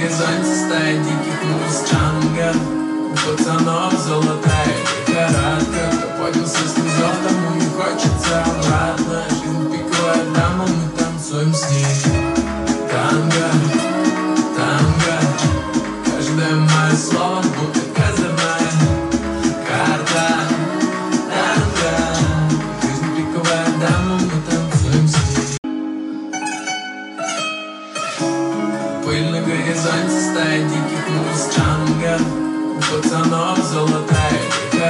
горизонте стая диких муз Джанго. У пацанов золотая лихорадка. Кто поднялся с низов, тому не хочется обратно. Жизнь пиковая дама, мы танцуем с ней. Танго, танго. Каждое мое слово будто козырная карта. Танго. Жизнь пиковая дама, мы танцуем с ней. Пыль на горизонте стая диких муз Джанго. У пацанов золотая